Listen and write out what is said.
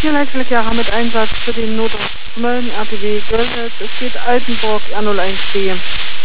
Schnellheitsverkehr mit Einsatz für den Notruf Mölln, RTW Görlitz. Es geht Altenburg R01B.